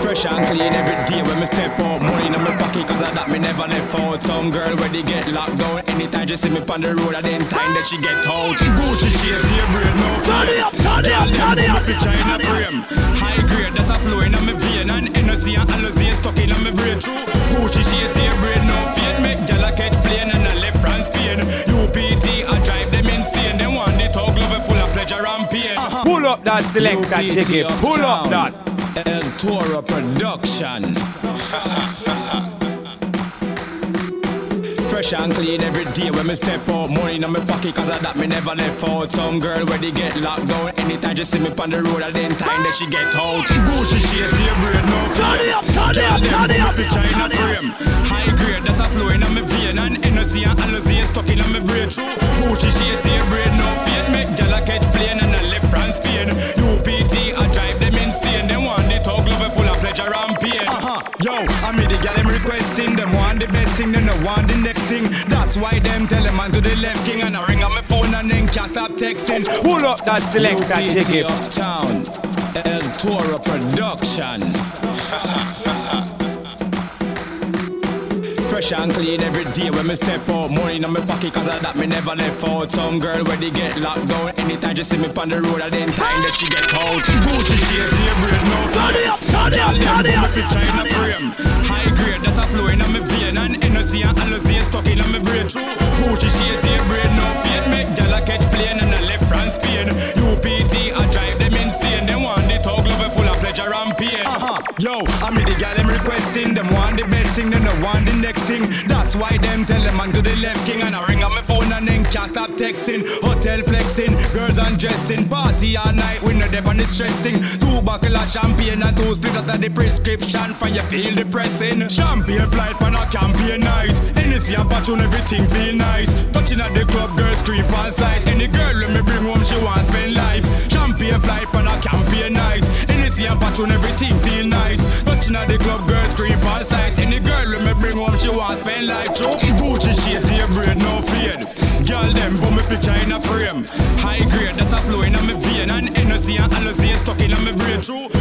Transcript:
Fresh and clean every day when me step out. Money in my pocket cause of that me never left out. Some girl when they get locked down, anytime she see me on the road, at the time that she get out. Gucci shades, here braid, no fear. Girl, them put me picture in a frame. High grade that a flowing on me vein, and NOC and Alizé stuck in on me braid through. Gucci shades, here braid, no fear. Make gyal a catch plane and a left from Spain. UPT I drive them insane. They want the talk love full of pleasure and pain. Pull up that selector, Jiggy. Pull up that. El Toro Production. Fresh and clean every day when me step out. Money in my pocket cause of that me never left out. Some girl when they get locked down, anytime she see me on the road, at the time that she get out. Gucci shades, here braid, no fear. Girl, them put me picture in a frame. High grade that a flowing on me vein, and NOC and Alizé stuck in on me braid through. Gucci shades, here braid, no fear. Make gyal a catch plane and a left from Spain. UPT I drive them insane. They want the talk love full of pleasure and pain. Yo, I mean the gyal them requesting. Them want the best thing, then they want the next thing. That's why them tell them man to the left king, and I ring on my phone and then can't stop texting. Pull up that selector, Jiggy. Uptown, El Toro Production. Fresh and clean every day when me step out. Money in my pocket cause of that me never left out. Some girl when they get locked down, anytime she see me on the road, at the time that she get out. Gucci shades, here braid, no fear. Girl, them put me picture in a frame. High grade that a flowing on me vein, and NOC and Alizé stuck in on me braid through. Gucci shades, here braid, no fear. Make gyal a catch plane and a left from Spain. UPT I drive them insane. They want the talk love full of pleasure and pain. Yo, I mean the gyal them requesting. Them want the best thing, then they want the next thing. That's why them tell them man to the left king, and I ring on my phone and then can't stop texting. Hotel flexing, girls undressing, party all night with no dep on the stress thing. 2 buckle of champagne and 2 split out of the prescription for you feel depressing. Champagne flight on a campaign night. NSC and Patron everything feel nice. Touching at the club, girls creep on sight. Any girl when me bring home she want spend life. Champagne flight on a campaign night. NSC and Patron everything feel nice. Touching at the club, girls creep on sight. Any girl when me bring home she want spend life. Gucci shades, here braid, no fade. Girl them put me picture in a frame. High grade that a flowing on me vein, and NOC and Alizé stuck in on me braid through.